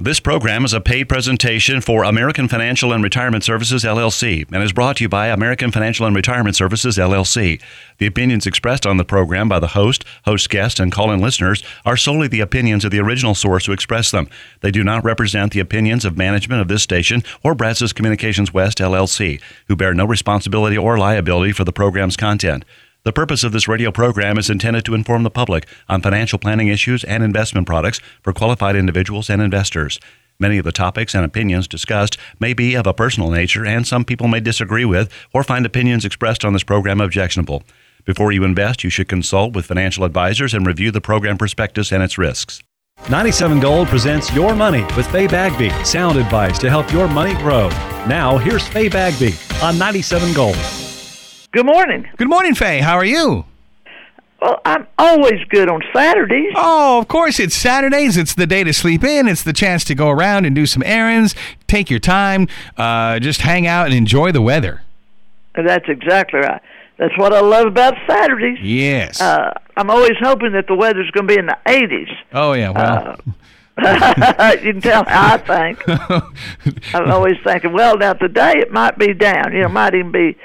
This program is a paid presentation for American Financial and Retirement Services, LLC, and is brought to you by American Financial and Retirement Services, LLC. The opinions expressed on the program by the host guests, and call-in listeners are solely the opinions of the original source who expressed them. They do not represent the opinions of management of this station or Brazos Communications West, LLC, who bear no responsibility or liability for the program's content. The purpose of this radio program is intended to inform the public on financial planning issues and investment products for qualified individuals and investors. Many of the topics and opinions discussed may be of a personal nature, and some people may disagree with or find opinions expressed on this program objectionable. Before you invest, you should consult with financial advisors and review the program prospectus and its risks. 97 Gold presents Your Money with Faye Bagby. Sound advice to help your money grow. Now, here's Faye Bagby on 97 Gold. Good morning. Good morning, Faye. How are you? Well, I'm always good on Saturdays. Oh, of course. It's Saturdays. It's the day to sleep in. It's the chance to go around and do some errands, take your time, just hang out and enjoy the weather. That's exactly right. That's what I love about Saturdays. Yes. I'm always hoping that the weather's going to be in the 80s. Oh, yeah. Well, you can tell how I think. I'm always thinking, well, now today it might be down. It might even be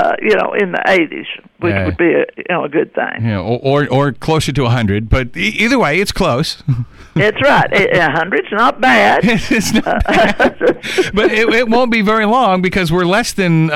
in the 80s, which would be a good thing. Yeah, or closer to 100, but either way, it's close. That's right. 100's not bad. It's not bad. But it won't be very long because we're less than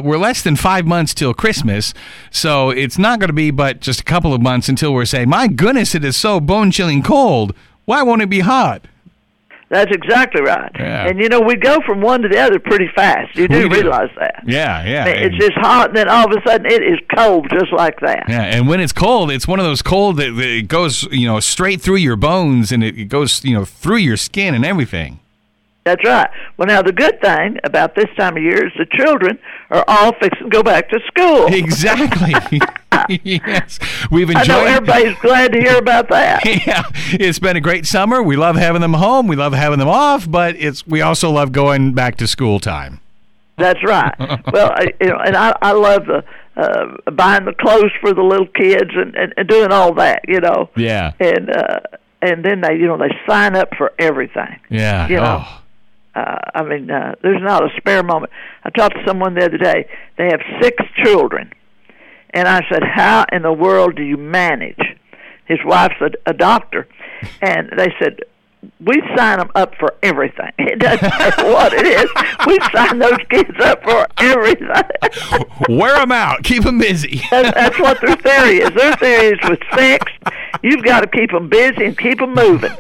5 months till Christmas, so it's not going to be but just a couple of months until we're saying, my goodness, it is so bone-chilling cold. Why won't it be hot? That's exactly right. Yeah. And, we go from one to the other pretty fast. You do realize that. Yeah. It's just hot, and then all of a sudden it is cold just like that. Yeah, and when it's cold, it's one of those cold that it goes, straight through your bones, and it goes, through your skin and everything. That's right. Well, now, the good thing about this time of year is the children are all fixing to go back to school. Exactly. Yes. We've enjoyed. I know everybody's glad to hear about that. Yeah. It's been a great summer. We love having them home. We love having them off, but we also love going back to school time. That's right. Well, and I love the buying the clothes for the little kids and doing all that, Yeah. And then they sign up for everything. Yeah. There's not a spare moment. I talked to someone the other day. They have 6 children. And I said, how in the world do you manage? His wife's a doctor. And they said, we sign them up for everything. It doesn't matter what it is. We sign those kids up for everything. Wear them out. Keep them busy. That's what their theory is. Their theory is with 6, you've got to keep them busy and keep them moving.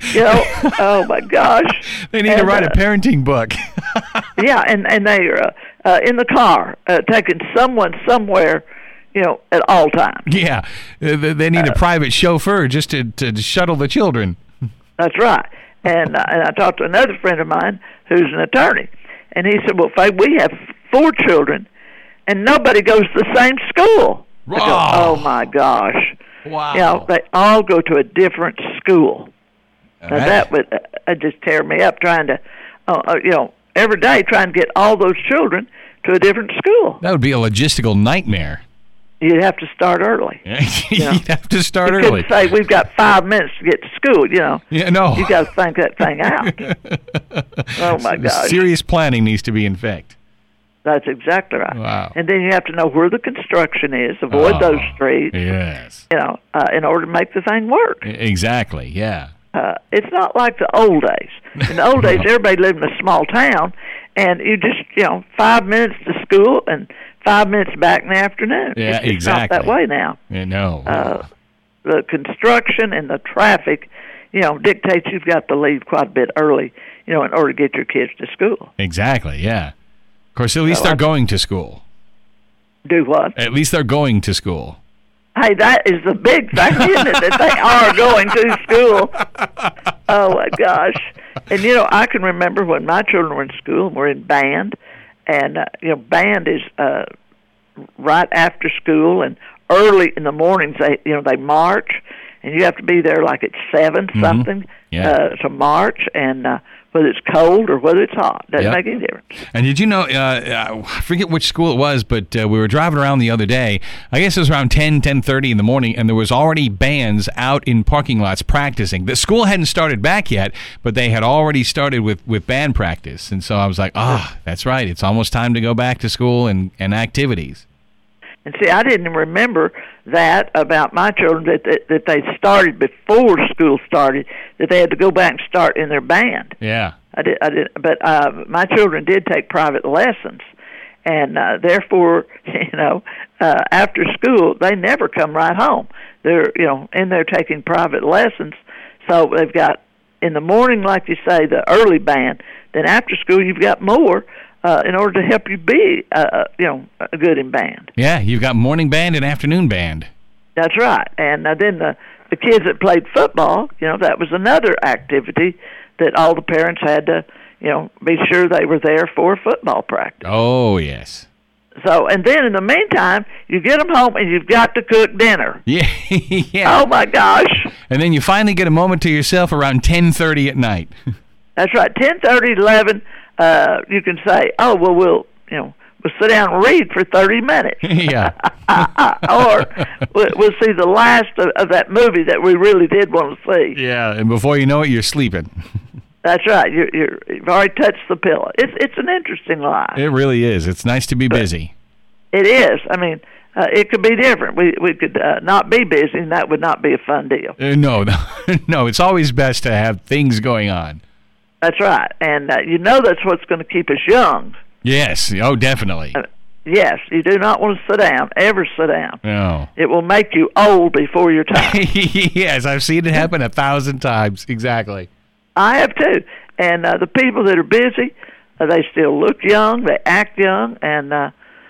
Oh, my gosh. They need to write a parenting book. Yeah, and they're in the car taking someone somewhere, at all times. Yeah, they need a private chauffeur just to shuttle the children. That's right. And I talked to another friend of mine who's an attorney, and he said, well, Faye, we have 4 children, and nobody goes to the same school. I go, oh, my gosh. Wow. They all go to a different school. Now, that would just tear me up trying to, every day trying to get all those children to a different school. That would be a logistical nightmare. You'd have to start early. You'd have to start early. You couldn't say, we've got 5 minutes to get to school, Yeah, no. You got to think that thing out. Oh, my gosh. Serious planning needs to be in effect. That's exactly right. Wow. And then you have to know where the construction is, avoid those streets. Yes. In order to make the thing work. Exactly, yeah. It's not like the old days. In the old days, everybody lived in a small town, and you just, 5 minutes to school and 5 minutes back in the afternoon. Yeah, it's exactly. not that way now. Yeah, no. The construction and the traffic, dictates you've got to leave quite a bit early, in order to get your kids to school. Exactly, yeah. Of course, at least they're going to school. Do what? At least they're going to school. Hey, that is the big thing, isn't it, that they are going to school? Oh, my gosh. And, I can remember when my children were in school and were in band, and, band is right after school, and early in the mornings, they march, and you have to be there like at 7 something to march, and whether it's cold or whether it's hot. Doesn't Yep. make any difference. And did you know, I forget which school it was, but we were driving around the other day. I guess it was around 10:30 in the morning, and there was already bands out in parking lots practicing. The school hadn't started back yet, but they had already started with band practice. And so I was like, that's right. It's almost time to go back to school and activities. And see, I didn't remember that about my children, that they started before school started, that they had to go back and start in their band. Yeah. I did, but my children did take private lessons, and therefore, after school, they never come right home. They're, in there taking private lessons, so they've got, in the morning, like you say, the early band, then after school, you've got more, in order to help you be, good in band. Yeah, you've got morning band and afternoon band. That's right. And then the kids that played football, that was another activity that all the parents had to, be sure they were there for football practice. Oh, yes. So, and then in the meantime, you get them home and you've got to cook dinner. Yeah. Yeah. Oh, my gosh. And then you finally get a moment to yourself around 10:30 at night. That's right. 10:30, 11. You can say, we'll sit down and read for 30 minutes. Yeah. Or we'll see the last of that movie that we really did want to see. Yeah, and before you know it, you're sleeping. That's right. You've already touched the pillow. It's an interesting life. It really is. It's nice to be busy. It is. I mean, it could be different. We could not be busy, and that would not be a fun deal. No. It's always best to have things going on. That's right. And that's what's going to keep us young. Yes. Oh, definitely. Yes. You do not want to sit down. Ever sit down. No. It will make you old before your time. Yes, I've seen it happen 1,000 times. Exactly. I have too. And the people that are busy, they still look young. They act young. And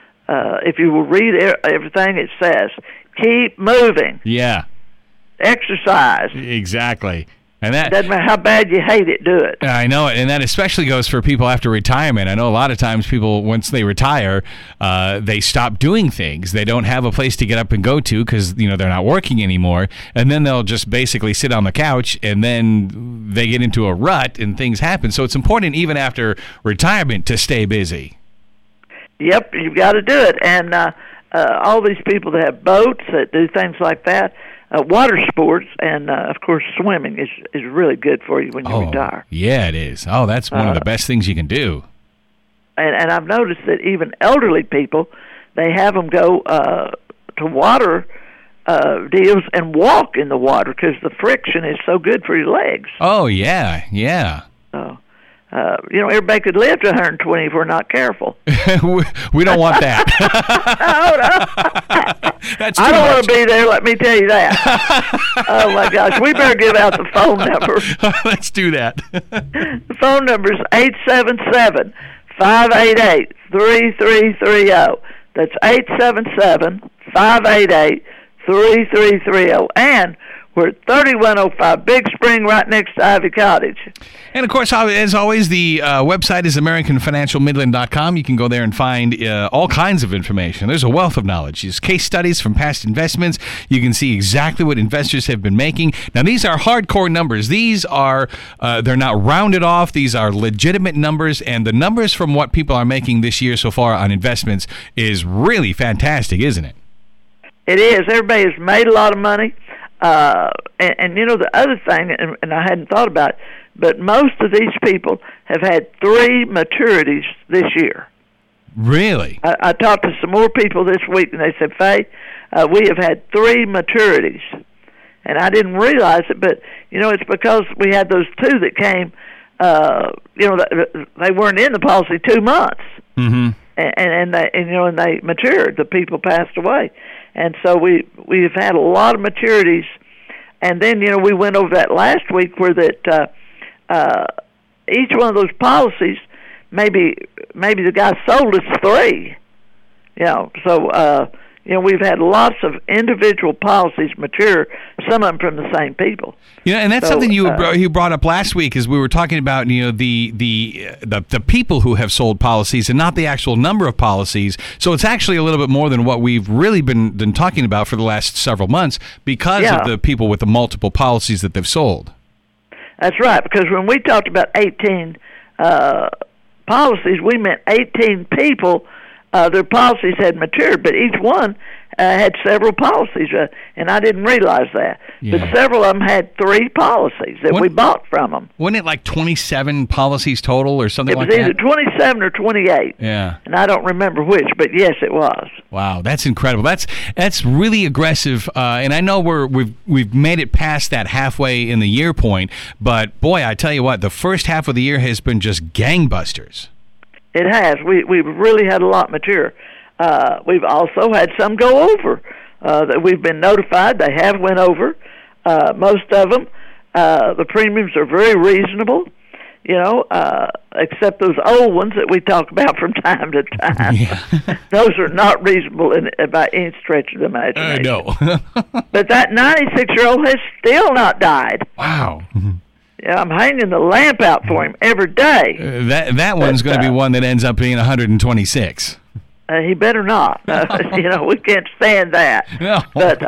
if you will read everything it says, keep moving. Yeah. Exercise. Exactly. And that doesn't matter how bad you hate it, do it. I know it, and that especially goes for people after retirement. I know a lot of times people, once they retire, they stop doing things. They don't have a place to get up and go to because they're not working anymore, and then they'll just basically sit on the couch, and then they get into a rut, and things happen. So it's important, even after retirement, to stay busy. Yep, you've got to do it, and all these people that have boats that do things like that. Water sports and, of course, swimming is really good for you when you retire. Yeah, it is. Oh, that's one of the best things you can do. And I've noticed that even elderly people, they have them go to water deals and walk in the water because the friction is so good for your legs. Oh, yeah, yeah. So, everybody could live to 120 if we're not careful. We don't want that. No. That's I don't want to be there, let me tell you that. Oh, my gosh. We better give out the phone number. Let's do that. The phone number is 877-588-3330. That's 877-588-3330. And we're at 3105 Big Spring, right next to Ivy Cottage. And, of course, as always, the website is AmericanFinancialMidland.com. You can go there and find all kinds of information. There's a wealth of knowledge. There's case studies from past investments. You can see exactly what investors have been making. Now, these are hardcore numbers. These are, they're not rounded off. These are legitimate numbers. And the numbers from what people are making this year so far on investments is really fantastic, isn't it? It is. Everybody has made a lot of money. And the other thing, and I hadn't thought about it, but most of these people have had 3 maturities this year. Really? I talked to some more people this week, and they said, Faye, we have had 3 maturities. And I didn't realize it, but, it's because we had those 2 that came, they weren't in the policy 2 months. Mm-hmm. And they matured. The people passed away. And so we've had a lot of maturities, and then we went over that last week where that each one of those policies, maybe the guy sold us 3, So we've had lots of individual policies mature, some of them from the same people. And that's something you brought up last week, as we were talking about the people who have sold policies and not the actual number of policies. So it's actually a little bit more than what we've really been talking about for the last several months because of the people with the multiple policies that they've sold. That's right, because when we talked about 18 policies, we meant 18 people. Their policies had matured, but each one had several policies, and I didn't realize that. Yeah. But several of them had 3 policies that we bought from them. Wasn't it like 27 policies total or something like that? It was either 27 or 28. Yeah. And I don't remember which, but yes, it was. Wow, that's incredible. That's really aggressive, and I know we've made it past that halfway in the year point, but boy, I tell you what, the first half of the year has been just gangbusters. It has. We've really had a lot mature. We've also had some go over that we've been notified. They have went over. Most of them, the premiums are very reasonable, except those old ones that we talk about from time to time. Yeah. Those are not reasonable by any stretch of the imagination. No. But that 96-year-old has still not died. Wow. Yeah, I'm hanging the lamp out for him every day. That one's going to be one that ends up being 126. He better not. We can't stand that. No, but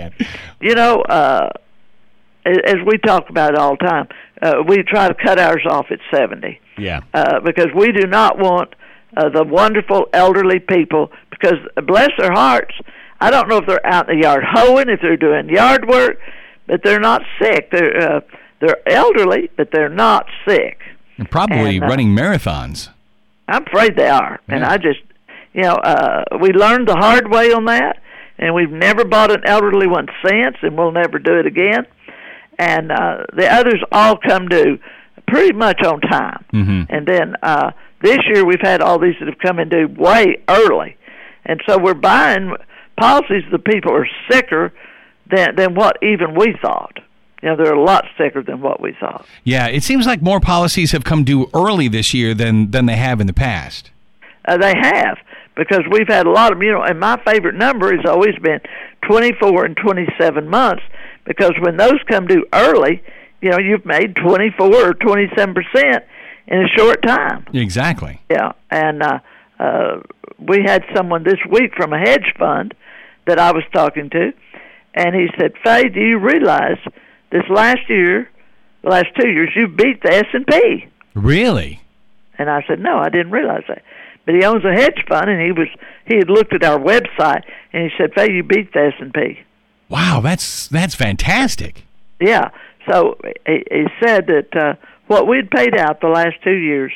as we talk about it all the time, we try to cut ours off at 70. Yeah. Because we do not want the wonderful elderly people, because bless their hearts, I don't know if they're out in the yard hoeing, if they're doing yard work, but they're not sick. They're elderly, but they're not sick. And probably running marathons. I'm afraid they are. Yeah. And I just, we learned the hard way on that, and we've never bought an elderly one since, and we'll never do it again. And the others all come due pretty much on time. Mm-hmm. And then this year we've had all these that have come in due way early. And so we're buying policies the people are sicker than what even we thought. They're a lot sicker than what we thought. Yeah, it seems like more policies have come due early this year than they have in the past. They have, because we've had a lot of, and my favorite number has always been 24 and 27 months, because when those come due early, you've made 24 or 27% in a short time. Exactly. Yeah, and we had someone this week from a hedge fund that I was talking to, and he said, "Faye, do you realize this last 2 years, you beat the S&P. Really?" And I said, "No, I didn't realize that." But he owns a hedge fund, and he had looked at our website, and he said, "Faye, you beat the S&P." Wow, that's fantastic. Yeah. So he said that what we'd paid out the last 2 years,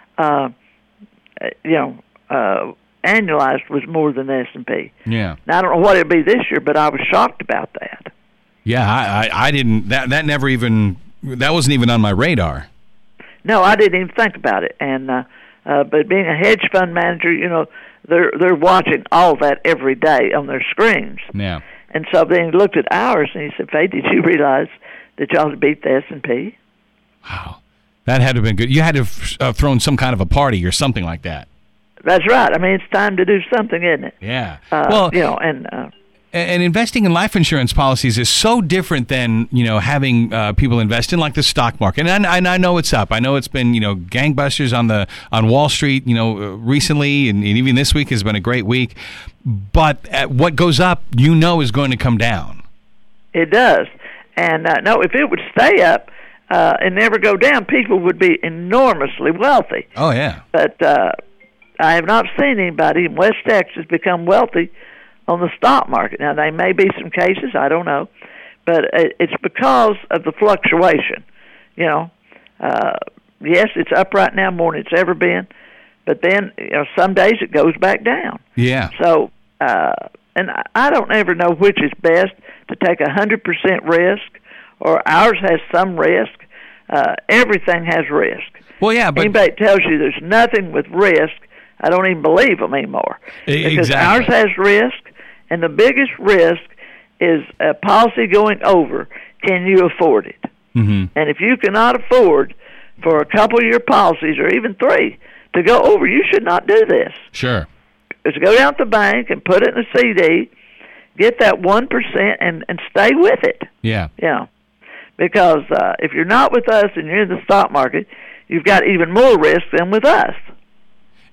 annualized was more than the S&P. Yeah. Now, I don't know what it'll be this year, but I was shocked about that. Yeah, I didn't. That never even. That wasn't even on my radar. No, I didn't even think about it. And but being a hedge fund manager, they're watching all that every day on their screens. Yeah. And so then he looked at ours and he said, "Faye, did you realize that y'all had beat the S&P?" Wow, that had to have been good. You had to have thrown some kind of a party or something like that. That's right. I mean, it's time to do something, isn't it? Yeah. And investing in life insurance policies is so different than, having people invest in like the stock market. And I know it's up. I know it's been, gangbusters on Wall Street, recently, and even this week has been a great week. But what goes up, is going to come down. It does. And no, if it would stay up and never go down, people would be enormously wealthy. Oh, yeah. But I have not seen anybody in West Texas become wealthy on the stock market. Now, there may be some cases, I don't know, but it's because of the fluctuation. Yes, it's up right now more than it's ever been, but then some days it goes back down. Yeah. So, and I don't ever know which is best, to take 100% risk, or ours has some risk. Everything has risk. Well, yeah, but anybody tells you there's nothing with risk, I don't even believe them anymore. Because ours has risk, and the biggest risk is a policy going over. Can you afford it? Mm-hmm. And if you cannot afford for a couple of your policies, or even 3, to go over, you should not do this. Sure. Is go down to the bank and put it in a CD, get that 1%, and stay with it. Yeah. Yeah. Because if you're not with us and you're in the stock market, you've got even more risk than with us.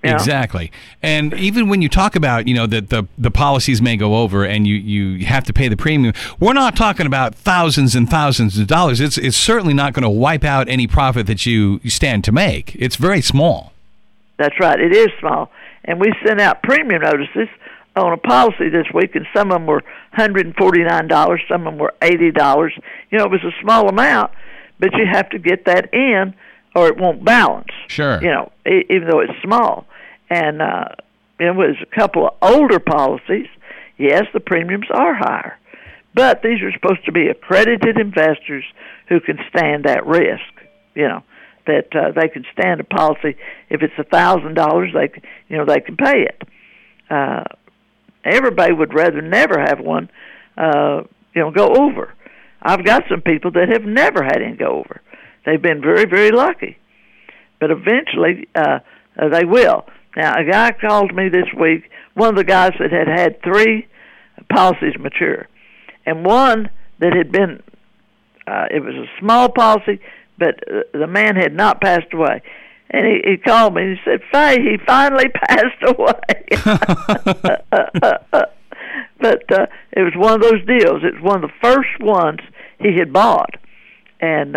You know? Exactly. And even when you talk about, that the policies may go over and you have to pay the premium, we're not talking about thousands and thousands of dollars. It's certainly not going to wipe out any profit that you stand to make. It's very small. That's right. It is small. And we sent out premium notices on a policy this week, and some of them were $149, some of them were $80. It was a small amount, but you have to get that in or it won't balance. Sure. Even though it's small. And it was a couple of older policies. Yes, the premiums are higher. But these are supposed to be accredited investors who can stand that risk, that they can stand a policy. If it's $1,000, they can pay it. Everybody would rather never have one, go over. I've got some people that have never had any go over. They've been very, very lucky. But eventually, they will. Now, a guy called me this week, one of the guys that had 3 policies mature. And one that had been, it was a small policy, but the man had not passed away. And he called me and he said, Faye, he finally passed away. But it was one of those deals. It was one of the first ones he had bought. And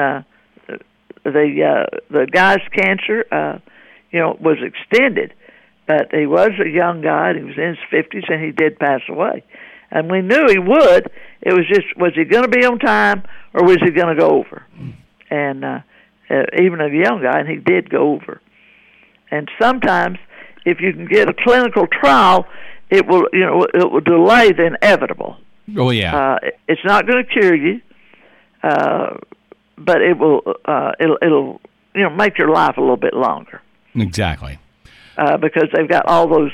the guy's cancer, was extended. But he was a young guy, and he was in his 50s, and he did pass away. And we knew he would. It was just, was he going to be on time, or was he going to go over? And even a young guy, and he did go over. And sometimes, if you can get a clinical trial, it will delay the inevitable. Oh yeah. It's not going to cure you, but it will. It'll make your life a little bit longer. Exactly. Because they've got all those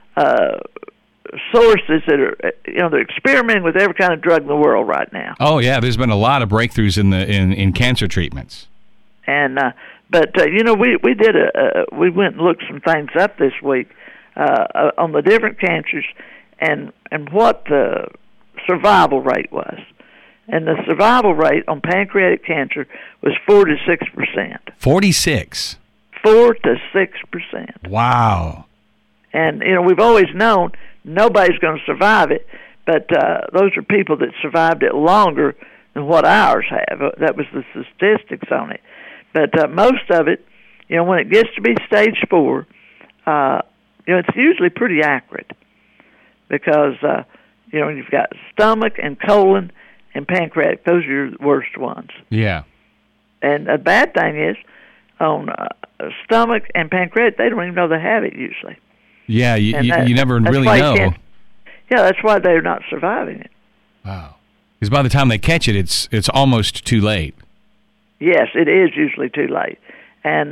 sources that are, they're experimenting with every kind of drug in the world right now. Oh yeah, there's been a lot of breakthroughs in cancer treatments. And but we did we went and looked some things up this week on the different cancers and what the survival rate was. And the survival rate on pancreatic cancer was 4 to 6%. 46. 4 to 6%. Wow. And we've always known nobody's going to survive it, but those are people that survived it longer than what ours have. That was the statistics on it. But most of it, when it gets to be stage 4, it's usually pretty accurate because you've got stomach and colon and pancreatic. Those are your worst ones. Yeah. And the bad thing is, on stomach and pancreatic, they don't even know they have it usually. Yeah, you never really know. Yeah, that's why they're not surviving it. Wow. Because by the time they catch it, it's almost too late. Yes, it is usually too late. And,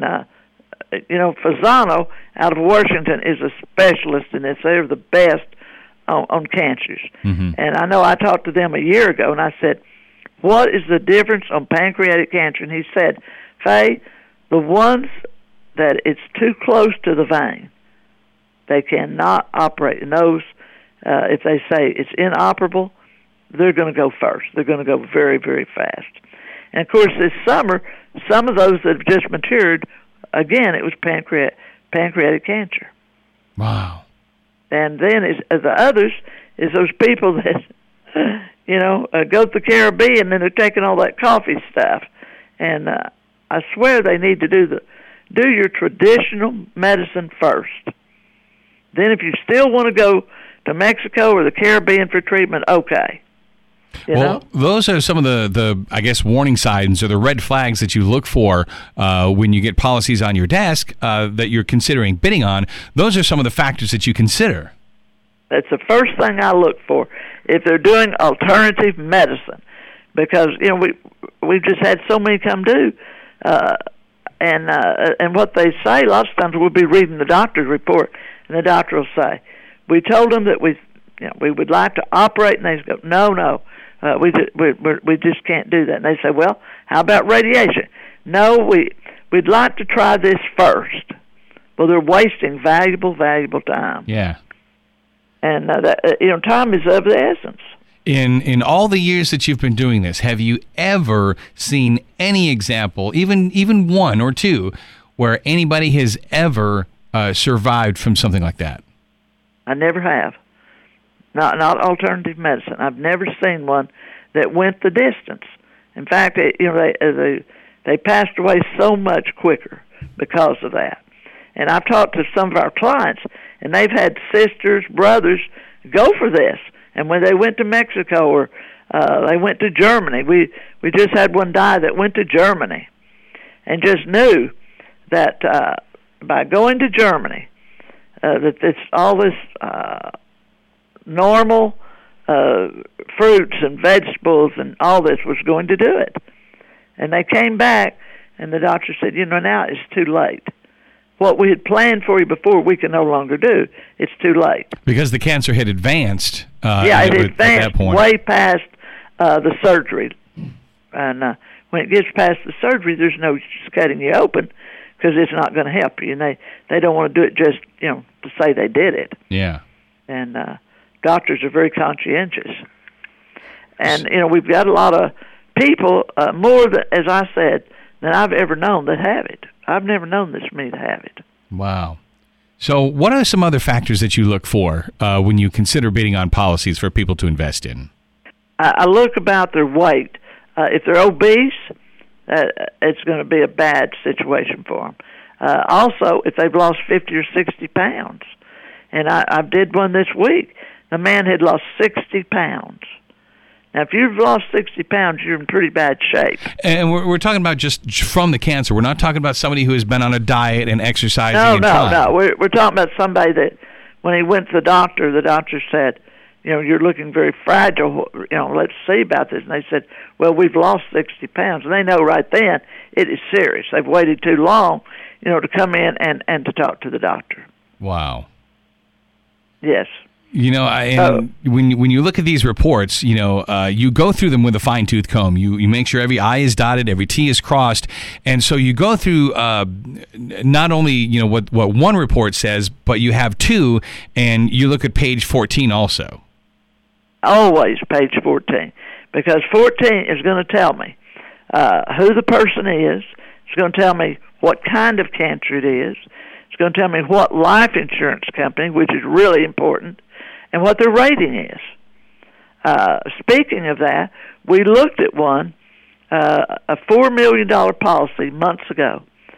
Fasano out of Washington is a specialist in this. They're the best on cancers. Mm-hmm. And I know I talked to them a year ago, and I said, what is the difference on pancreatic cancer? And he said, Faye, the ones that it's too close to the vein, they cannot operate. And those, if they say it's inoperable, they're going to go first. They're going to go very, very fast. And, of course, this summer, some of those that have just matured, again, it was pancreatic cancer. Wow. And then the others is those people that, go to the Caribbean and they're taking all that coffee stuff. And I swear they need to do your traditional medicine first. Then if you still want to go to Mexico or the Caribbean for treatment, okay. Those are some of the I guess, warning signs or the red flags that you look for when you get policies on your desk that you're considering bidding on. Those are some of the factors that you consider. That's the first thing I look for if they're doing alternative medicine, because we've just had so many come due, and what they say a lot of times we'll be reading the doctor's report, and the doctor will say, "We told them that we would like to operate," and they go, "No, we just can't do that." And they say, "Well, how about radiation?" "No, we'd like to try this first." Well, they're wasting valuable time. Yeah. And time is of the essence. In all the years that you've been doing this, have you ever seen any example, even one or two, where anybody has ever survived from something like that. I never have. Not alternative medicine. I've never seen one that went the distance. In fact, they passed away so much quicker because of that. And I've talked to some of our clients, and they've had sisters, brothers go for this. And when they went to Mexico or they went to Germany, we just had one die that went to Germany and just knew that by going to Germany, that all this normal fruits and vegetables and all this was going to do it. And they came back, and the doctor said, now it's too late. What we had planned for you before, we can no longer do. It's too late. Because the cancer had advanced. It advanced at that point. Way past the surgery. And when it gets past the surgery, there's no just cutting you open because it's not going to help you. And they don't want to do it just, to say they did it. Yeah. And doctors are very conscientious. And, we've got a lot of people, more, as I said, than I've ever known that have it. I've never known this many to have it. Wow. So what are some other factors that you look for when you consider bidding on policies for people to invest in? I look about their weight. If they're obese, it's going to be a bad situation for them. Also, if they've lost 50 or 60 pounds. And I did one this week. The man had lost 60 pounds. Now, if you've lost 60 pounds, you're in pretty bad shape. And we're talking about just from the cancer. We're not talking about somebody who has been on a diet and exercising. No. We're talking about somebody that when he went to the doctor said, you're looking very fragile. Let's see about this. And they said, well, we've lost 60 pounds. And they know right then it is serious. They've waited too long, to come in and to talk to the doctor. Wow. Yes. When you look at these reports, you go through them with a fine-tooth comb. You make sure every I is dotted, every T is crossed, and so you go through not only what one report says, but you have two, and you look at page 14 also. Always page 14, because 14 is going to tell me who the person is. It's going to tell me what kind of cancer it is. It's going to tell me what life insurance company, which is really important, and what their rating is. Speaking of that, we looked at one, a $4 million policy months ago.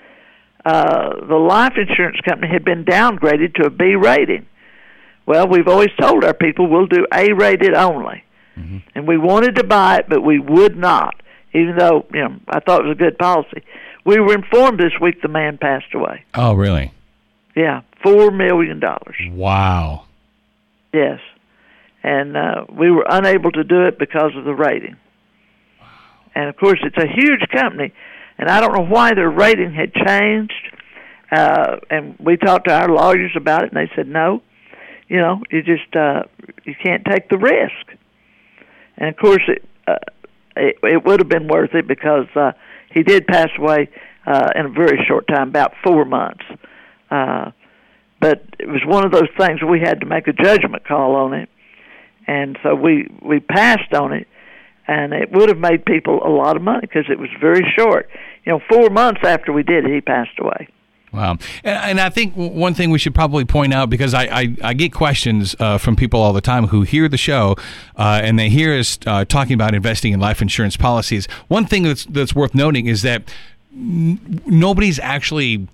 The life insurance company had been downgraded to a B rating. Well, we've always told our people we'll do A-rated only. Mm-hmm. And we wanted to buy it, but we would not, even though I thought it was a good policy. We were informed this week the man passed away. Oh, really? Yeah, $4 million. Wow. Yes, and we were unable to do it because of the rating. Wow. And, of course, it's a huge company, and I don't know why their rating had changed. And we talked to our lawyers about it, and they said, no, you just you can't take the risk. And, of course, it would have been worth it because he did pass away in a very short time, about 4 months. But it was one of those things where we had to make a judgment call on it. And so we passed on it, and it would have made people a lot of money because it was very short. 4 months after we did it, he passed away. Wow. And I think one thing we should probably point out, because I get questions from people all the time who hear the show and they hear us talking about investing in life insurance policies. One thing that's worth noting is that nobody's actually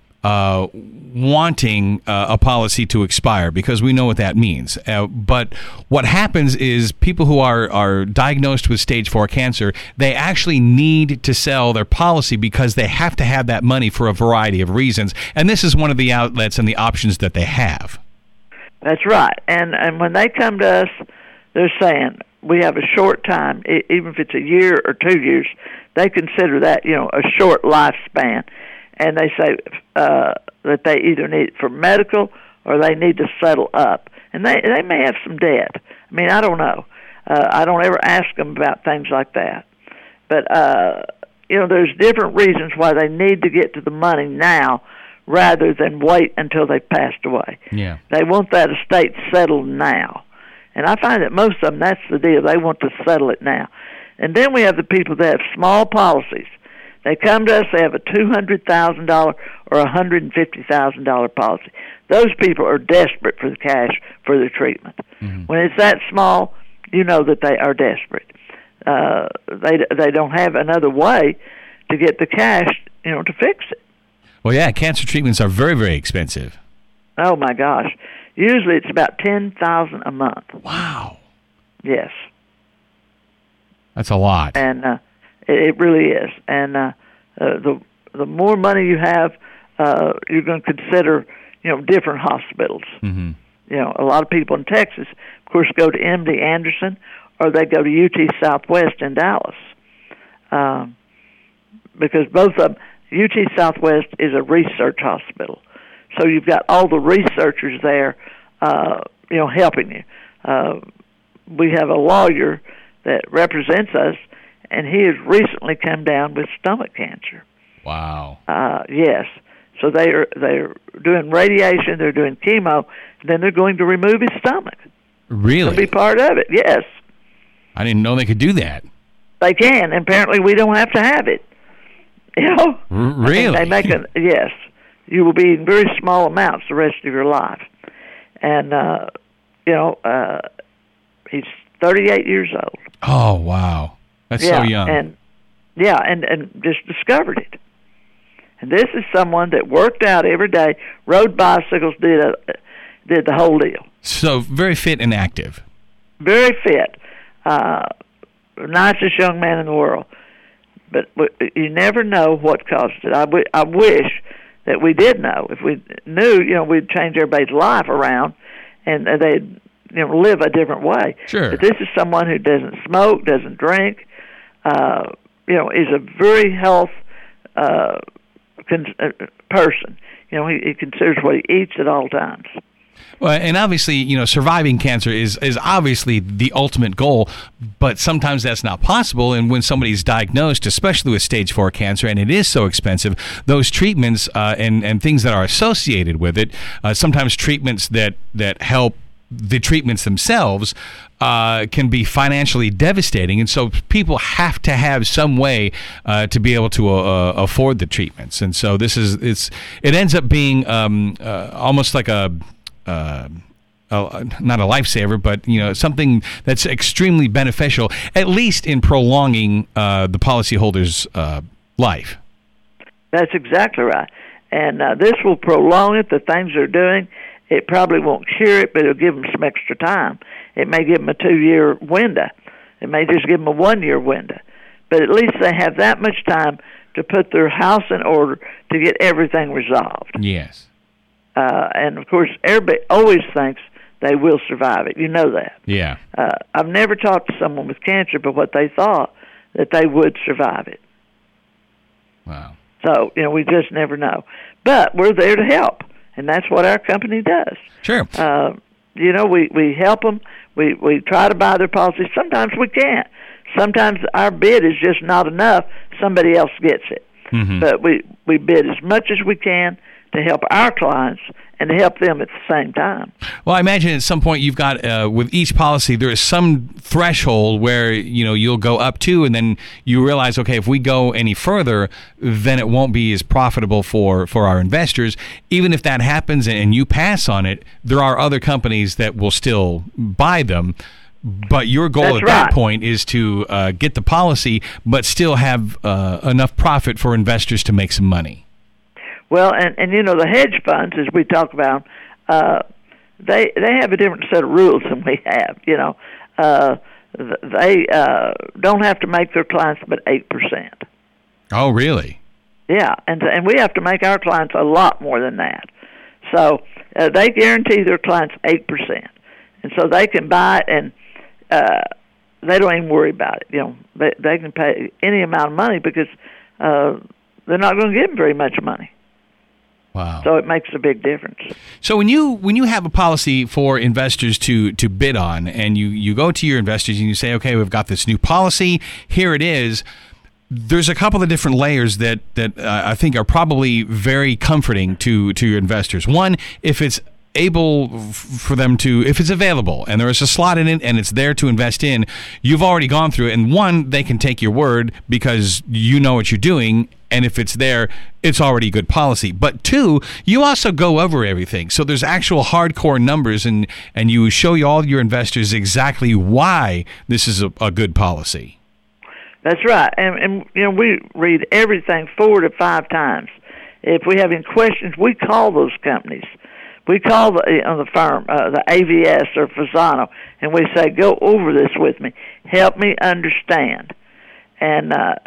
wanting a policy to expire, because we know what that means. But what happens is people who are diagnosed with stage 4 cancer, they actually need to sell their policy because they have to have that money for a variety of reasons. And this is one of the outlets and the options that they have. That's right. And when they come to us, they're saying, we have a short time, even if it's a year or 2 years, they consider that, a short lifespan. And they say that they either need it for medical or they need to settle up. And they may have some debt. I mean, I don't know. I don't ever ask them about things like that. But, there's different reasons why they need to get to the money now rather than wait until they've passed away. Yeah. They want that estate settled now. And I find that most of them, that's the deal. They want to settle it now. And then we have the people that have small policies They come to us, they have a $200,000 or $150,000 policy. Those people are desperate for the cash for their treatment. Mm-hmm. When it's that small, you know that they are desperate. They don't have another way to get the cash, to fix it. Well, yeah, cancer treatments are very, very expensive. Oh my gosh! Usually it's about $10,000 a month. Wow. Yes. That's a lot. And it really is. And the more money you have, you're going to consider, different hospitals. Mm-hmm. A lot of people in Texas, of course, go to MD Anderson or they go to UT Southwest in Dallas. Because both of them, UT Southwest is a research hospital. So you've got all the researchers there, helping you. We have a lawyer that represents us, and he has recently come down with stomach cancer. Wow. Yes. So they're doing radiation, they're doing chemo, and then they're going to remove his stomach. Really? To be part of it, yes. I didn't know they could do that. They can. Apparently, we don't have to have it. Really? They make yes. You will be in very small amounts the rest of your life. And, he's 38 years old. Oh, wow. That's so young. And just discovered it. And this is someone that worked out every day, rode bicycles, did the whole deal. So very fit and active. Very fit. Nicest young man in the world. But you never know what caused it. I wish that we did know. If we knew, we'd change everybody's life around, and they'd live a different way. Sure. But this is someone who doesn't smoke, doesn't drink, is a very person. He considers what he eats at all times. Well, and obviously, surviving cancer is obviously the ultimate goal, but sometimes that's not possible. And when somebody's diagnosed, especially with stage 4 cancer, and it is so expensive, those treatments and things that are associated with it, sometimes treatments that help the treatments themselves can be financially devastating, and so people have to have some way to be able to afford the treatments. And so it ends up being almost like not a lifesaver, but something that's extremely beneficial, at least in prolonging the policyholder's life. That's exactly right, and this will prolong it. The things they're doing. It probably won't cure it, but it'll give them some extra time. It may give them a 2-year window. It may just give them a 1-year window. But at least they have that much time to put their house in order to get everything resolved. Yes. And, of course, everybody always thinks they will survive it. You know that. Yeah. I've never talked to someone with cancer but what they thought that they would survive it. Wow. So, we just never know. But we're there to help. And that's what our company does. Sure. We help them. We try to buy their policies. Sometimes we can't. Sometimes our bid is just not enough. Somebody else gets it. Mm-hmm. But we bid as much as we can to help our clients and to help them at the same time. Well, I imagine at some point you've got, with each policy, there is some threshold where, you'll go up to, and then you realize, okay, if we go any further, then it won't be as profitable for our investors. Even if that happens and you pass on it, there are other companies that will still buy them. But your goal that point is to get the policy, but still have enough profit for investors to make some money. Well, and the hedge funds, as we talk about, they have a different set of rules than we have. They don't have to make their clients but 8%. Oh, really? Yeah, and we have to make our clients a lot more than that. So they guarantee their clients 8%, and so they can buy it, and they don't even worry about it. They can pay any amount of money because they're not going to give them very much money. Wow. So it makes a big difference. So when you have a policy for investors to bid on, and you go to your investors and you say, okay, we've got this new policy, here it is, there's a couple of different layers that I think are probably very comforting to your investors. One, if it's able for them to, if it's available and there is a slot in it and it's there to invest in, you've already gone through it. And one, they can take your word because you know what you're doing. And if it's there, it's already good policy. But two, you also go over everything. So there's actual hardcore numbers, and you show all your investors exactly why this is a good policy. That's right. And we read everything 4 to 5 times. If we have any questions, we call those companies. We call the firm, the AVS or Fasano, and we say, go over this with me. Help me understand. And,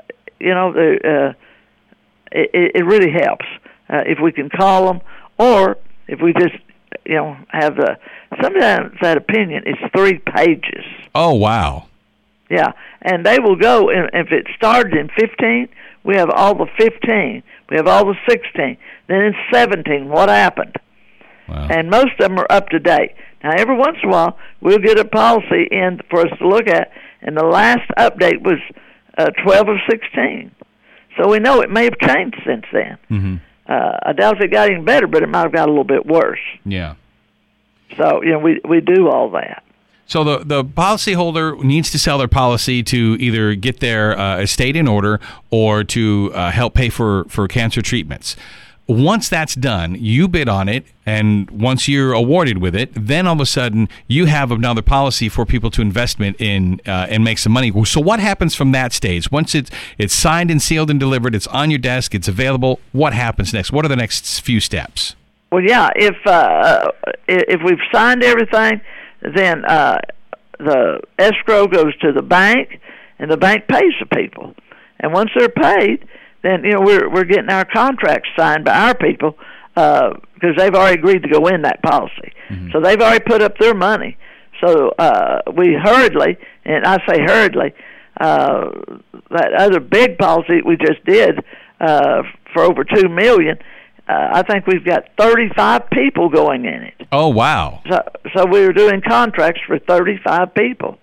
it really helps if we can call them, or if we just, have sometimes that opinion is 3 pages. Oh, wow. Yeah, and they will go, and if it started in 15, we have all the 15. We have all the 16. Then in 17, what happened? Wow. And most of them are up to date. Now, every once in a while, we'll get a policy in for us to look at, and the last update was 12 of 16. So we know it may have changed since then. Mm-hmm. I doubt if it got any better, but it might have got a little bit worse. Yeah. So, we do all that. So the policyholder needs to sell their policy to either get their estate in order or to help pay for cancer treatments. Once that's done, you bid on it, and once you're awarded with it, then all of a sudden you have another policy for people to investment in and make some money. So what happens from that stage? Once it's signed and sealed and delivered, it's on your desk, it's available, what happens next? What are the next few steps? Well, yeah, if we've signed everything, then the escrow goes to the bank, and the bank pays the people. And once they're paid, then we're getting our contracts signed by our people because they've already agreed to go in that policy. Mm-hmm. So they've already put up their money. So we hurriedly, and I say hurriedly, that other big policy we just did for over $2 million. I think we've got 35 people going in it. Oh, wow. So we were doing contracts for 35 people.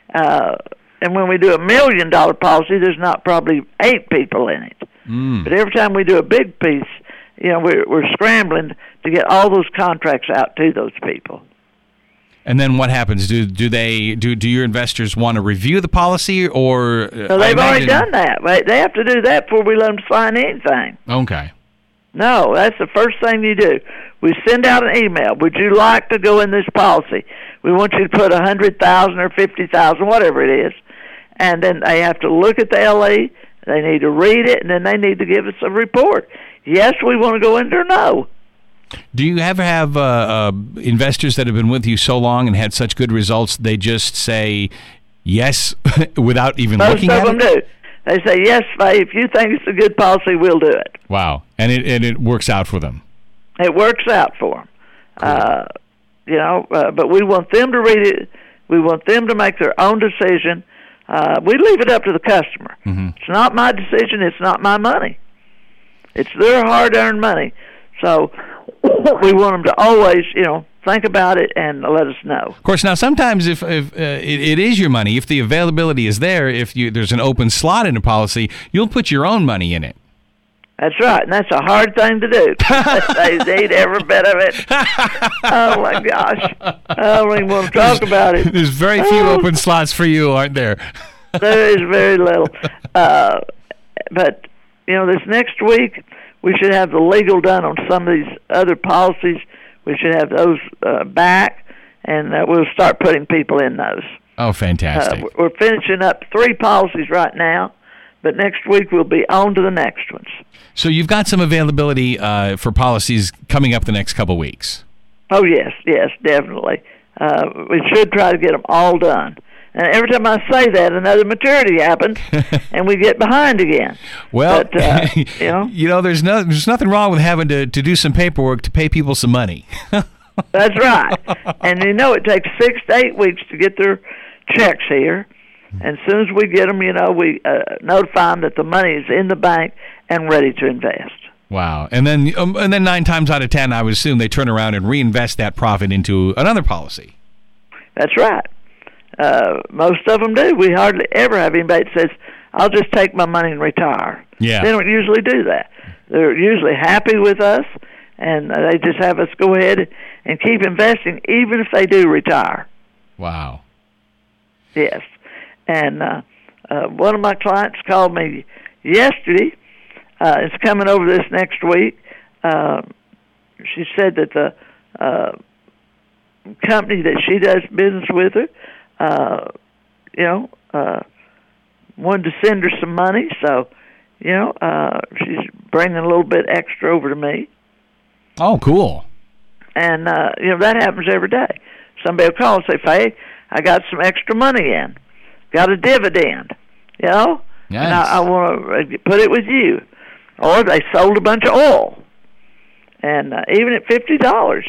And when we do $1 million policy, there's not probably 8 people in it. Mm. But every time we do a big piece, we're scrambling to get all those contracts out to those people. And then what happens? Do your investors want to review the policy, or so they've already done that. They have to do that before we let them sign anything. Okay. No, that's the first thing you do. We send out an email. Would you like to go in this policy? We want you to put 100,000 or 50,000, whatever it is, and then they have to look at the LE. They need to read it, and then they need to give us a report. Yes, we want to go in there. No. Do you ever have investors that have been with you so long and had such good results, they just say yes without even looking at it? Most of them do. They say, yes, Faye, if you think it's a good policy, we'll do it. Wow. And it works out for them. It works out for them. Cool. But we want them to read it. We want them to make their own decision. We leave it up to the customer. Mm-hmm. It's not my decision. It's not my money. It's their hard-earned money. So we want them to always, think about it and let us know. Of course, now sometimes if it is your money, if the availability is there, there's an open slot in a policy, you'll put your own money in it. That's right, and that's a hard thing to do. They need every bit of it. Oh, my gosh. I don't even want to talk about it. There's very few open slots for you, aren't there? There is very little. But, this next week, we should have the legal done on some of these other policies. We should have those back, and we'll start putting people in those. Oh, fantastic. We're finishing up 3 policies right now, but next week we'll be on to the next ones. So you've got some availability for policies coming up the next couple weeks. Oh, yes, definitely. We should try to get them all done. And every time I say that, another maturity happens, and we get behind again. Well, but, there's nothing wrong with having to do some paperwork to pay people some money. That's right. And it takes 6 to 8 weeks to get their checks here. And as soon as we get them, we notify them that the money is in the bank and ready to invest. Wow. And then 9 times out of 10, I would assume they turn around and reinvest that profit into another policy. That's right. Most of them do. We hardly ever have anybody that says, I'll just take my money and retire. Yeah. They don't usually do that. They're usually happy with us, and they just have us go ahead and keep investing even if they do retire. Wow. Yes. And one of my clients called me yesterday. It's coming over this next week. She said that the company that she does business with her, wanted to send her some money, so, she's bringing a little bit extra over to me. Oh, cool. And, that happens every day. Somebody will call and say, Faye, I got some extra money in. Got a dividend, Nice. And I want to put it with you. Or they sold a bunch of oil. And even at $50,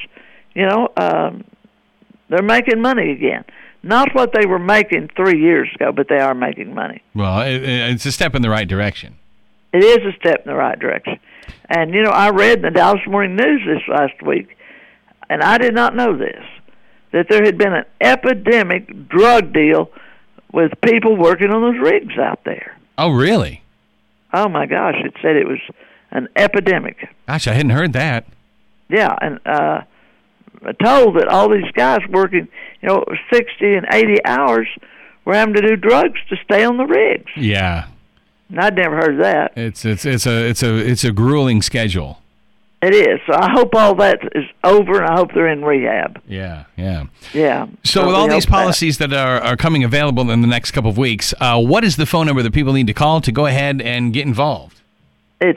they're making money again. Not what they were making 3 years ago, but they are making money. Well, it's a step in the right direction. It is a step in the right direction. And, I read in the Dallas Morning News this last week, and I did not know this, that there had been an epidemic drug deal with people working on those rigs out there. Oh, really? Oh, my gosh. It said it was an epidemic. Gosh, I hadn't heard that. Yeah, and told that all these guys working, 60 and 80 hours were having to do drugs to stay on the rigs. Yeah. And I'd never heard of that. It's a grueling schedule. It is. So I hope all that is over, and I hope they're in rehab. Yeah. Yeah. So with all these policies that are coming available in the next couple of weeks, what is the phone number that people need to call to go ahead and get involved? It's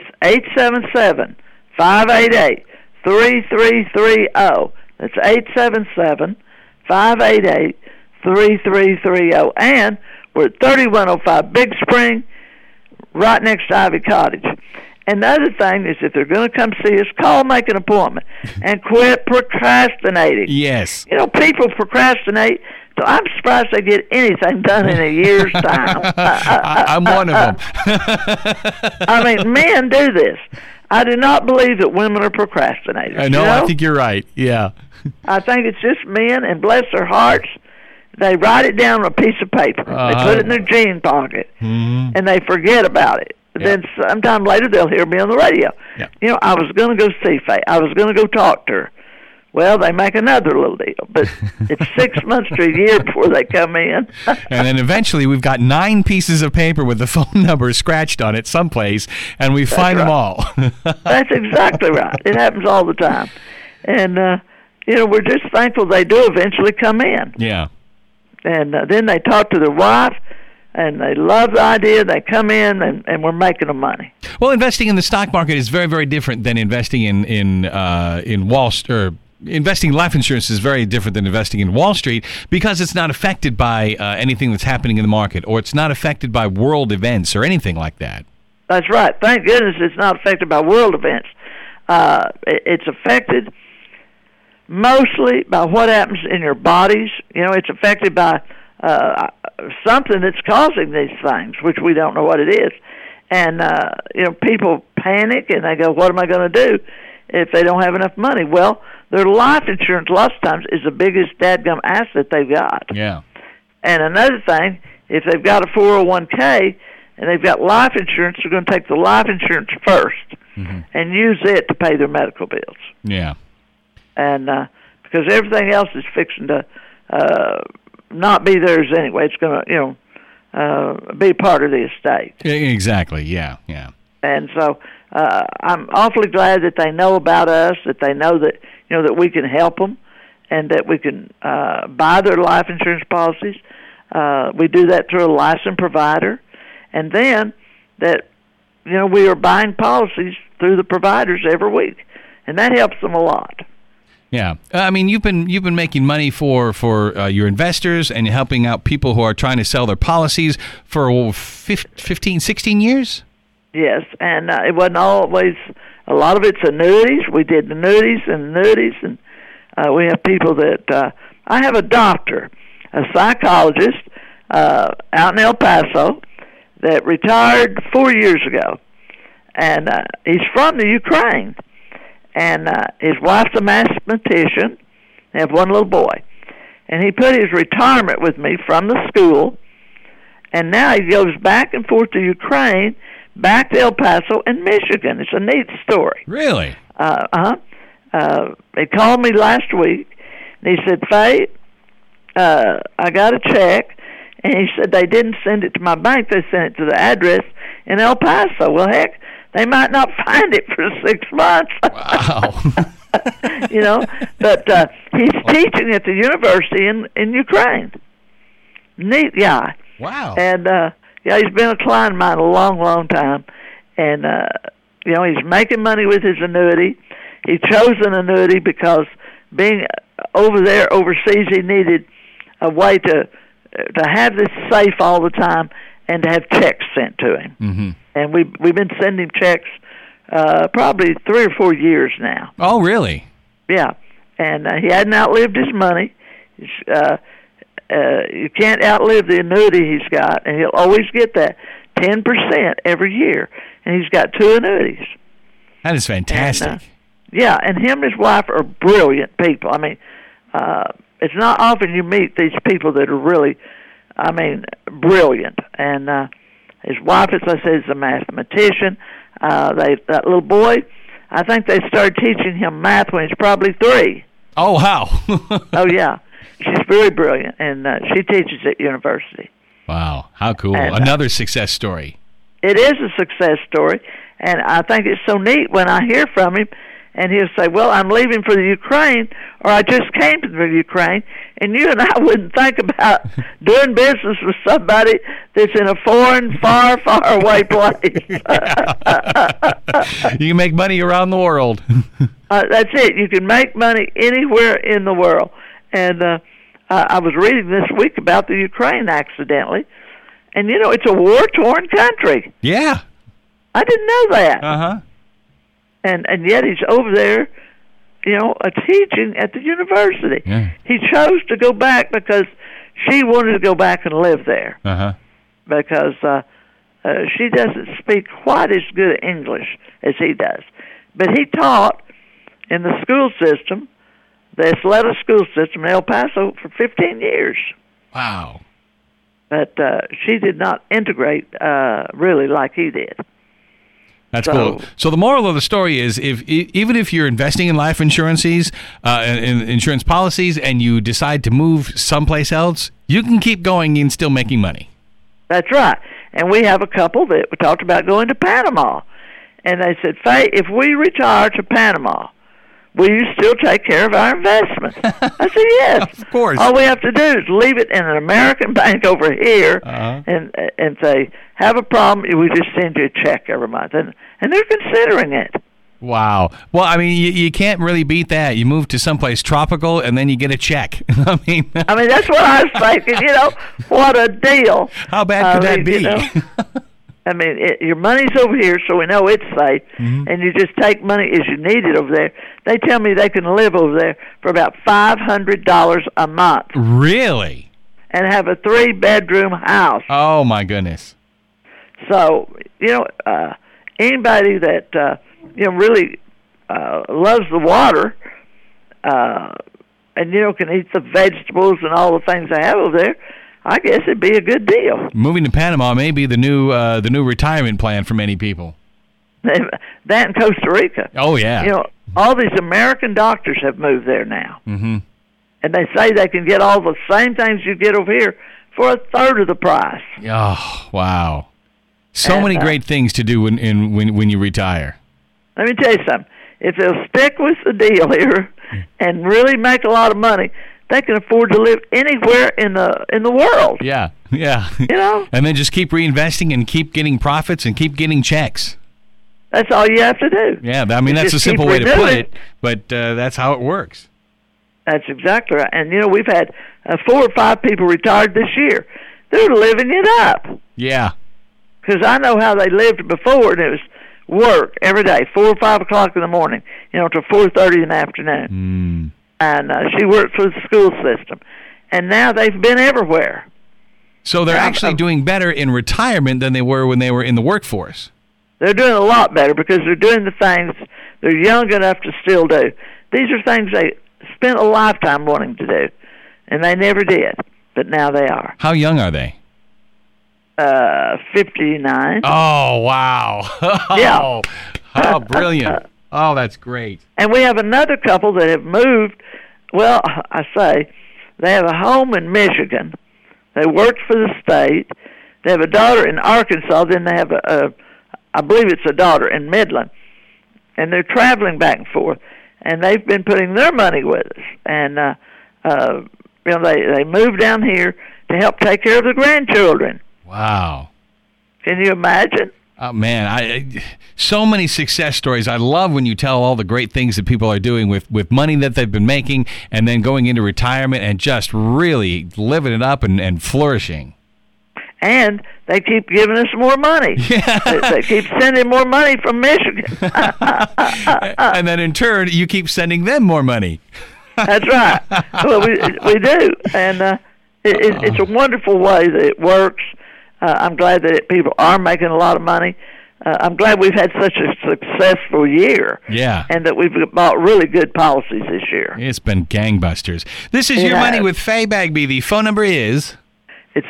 877-588-3330. That's 877-588-3330. And we're at 3105 Big Spring, right next to Ivy Cottage. And the other thing is, if they're going to come see us, call, make an appointment, and quit procrastinating. Yes. People procrastinate, so I'm surprised they get anything done in a year's time. I'm one of them. I mean, men do this. I do not believe that women are procrastinators. No, I think you're right. Yeah. I think it's just men, and bless their hearts, they write it down on a piece of paper. They put it in their jean pocket, and they forget about it. Then sometime later they'll hear me on the radio. Yeah. I was going to go see Faye. I was going to go talk to her. Well, they make another little deal, but it's 6 months to a year before they come in. And then eventually we've got 9 pieces of paper with the phone number scratched on it someplace, and we find them all. That's exactly right. It happens all the time. And, we're just thankful they do eventually come in. Yeah. And then they talk to their wife, and they love the idea. They come in, and we're making them money. Well, investing in the stock market is very, very different than investing in Wall Street. Or investing in life insurance is very different than investing in Wall Street because it's not affected by anything that's happening in the market, or it's not affected by world events or anything like that. That's right. Thank goodness it's not affected by world events. It's affected mostly by what happens in your bodies. It's affected by something that's causing these things, which we don't know what it is. And, people panic and they go, what am I going to do if they don't have enough money? Well, their life insurance lots of times is the biggest dadgum asset they've got. Yeah. And another thing, if they've got a 401k and they've got life insurance, they're going to take the life insurance first and use it to pay their medical bills. Yeah. And because everything else is fixing to not be theirs anyway. It's going to, be part of the estate. Exactly. Yeah. And so I'm awfully glad that they know about us, that they know that that we can help them, and that we can buy their life insurance policies. We do that through a licensed provider, and then that we are buying policies through the providers every week, and that helps them a lot. Yeah, I mean, you've been making money for your investors and helping out people who are trying to sell their policies for 15, 16 years? Yes, and it wasn't always, a lot of it's annuities. We did annuities, and we have people that, I have a doctor, a psychologist out in El Paso that retired 4 years ago, and he's from the Ukraine. And his wife's a mathematician. They have one little boy. And he put his retirement with me from the school. And now he goes back and forth to Ukraine, back to El Paso and Michigan. It's a neat story. Really? he called me last week, and he said, Faye, I got a check, and he said they didn't send it to my bank, they sent it to the address in El Paso. Well, heck, they might not find it for 6 months. Wow. You know, but he's teaching at the university in Ukraine. Neat guy. Wow. And yeah, he's been a client of mine a long, long time. And you know, he's making money with his annuity. He chose an annuity because being over there overseas, he needed a way to have this safe all the time and to have checks sent to him. Mm-hmm. And we've been sending checks probably 3 or 4 years now. Oh, really? Yeah, and he hadn't outlived his money. You can't outlive the annuity he's got, and he'll always get that 10% every year. And he's got 2 annuities. That is fantastic. And, yeah, and him and his wife are brilliant people. I mean, it's not often you meet these people that are really, I mean, brilliant. And his wife, as I said, is a mathematician. That little boy, I think they started teaching him math when he's probably 3. Oh, wow. Oh, yeah. She's very brilliant, and she teaches at university. Wow, how cool. And, another success story. It is a success story, and I think it's so neat when I hear from him, and he'll say, well, I'm leaving for the Ukraine, or I just came to the Ukraine, and you and I wouldn't think about doing business with somebody that's in a foreign, far, far away place. You can make money around the world. That's it. You can make money anywhere in the world. And I was reading this week about the Ukraine accidentally, and, you know, it's a war-torn country. Yeah. I didn't know that. Uh-huh. And yet he's over there, you know, teaching at the university. Yeah. He chose to go back because she wanted to go back and live there. Uh-huh. Because she doesn't speak quite as good English as he does. But he taught in the school system, the Isleta school system in El Paso, for 15 years. Wow. But she did not integrate really like he did. That's cool. So the moral of the story is, even if you're investing in life insurances, in insurance policies, and you decide to move someplace else, you can keep going and still making money. That's right. And we have a couple that we talked about going to Panama. And they said, Faye, if we retire to Panama, will you still take care of our investments? I said, yes. Of course. All we have to do is leave it in an American bank over here and say, have a problem, we just send you a check every month. And they're considering it. Wow. Well, I mean, you can't really beat that. You move to someplace tropical, and then you get a check. I mean, that's what I was thinking. You know, what a deal. How bad could that be? You know, I mean, your money's over here, so we know it's safe, and you just take money as you need it over there. They tell me they can live over there for about $500 a month. Really? And have a 3-bedroom house. Oh, my goodness. So, you know, anybody that, you know, really loves the water and, you know, can eat the vegetables and all the things they have over there, I guess it'd be a good deal. Moving to Panama may be the new retirement plan for many people. That in Costa Rica. Oh, yeah. You know, all these American doctors have moved there now. Mm-hmm. And they say they can get all the same things you get over here for a third of the price. Oh, wow. So many great things to do when you retire. Let me tell you something. If they'll stick with the deal here and really make a lot of money, they can afford to live anywhere in the world. Yeah, yeah. You know? And then just keep reinvesting and keep getting profits and keep getting checks. That's all you have to do. Yeah, I mean, that's a simple way to put it, but that's how it works. That's exactly right. And, you know, we've had 4 or 5 people retired this year. They're living it up. Yeah. Because I know how they lived before, and it was work every day, 4 or 5 o'clock in the morning, you know, till 4:30 in the afternoon. And she worked for the school system. And now they've been everywhere. So they're actually doing better in retirement than they were when they were in the workforce. They're doing a lot better because they're doing the things they're young enough to still do. These are things they spent a lifetime wanting to do, and they never did, but now they are. How young are they? 59. Oh, wow. Yeah. How brilliant. Oh, that's great. And we have another couple that have moved. Well, I say, they have a home in Michigan. They work for the state. They have a daughter in Arkansas. Then they have I believe it's a daughter in Midland. And they're traveling back and forth. And they've been putting their money with us. And, they moved down here to help take care of the grandchildren. Wow. Can you imagine? Oh, man, so many success stories. I love when you tell all the great things that people are doing with money that they've been making and then going into retirement and just really living it up and flourishing. And they keep giving us more money. Yeah. They keep sending more money from Michigan. And then in turn, you keep sending them more money. That's right. Well, we do. And it's a wonderful way that it works. I'm glad that people are making a lot of money. I'm glad we've had such a successful year. Yeah. And that we've bought really good policies this year. It's been gangbusters. This is Your Money with Faye Bagby. The phone number is? It's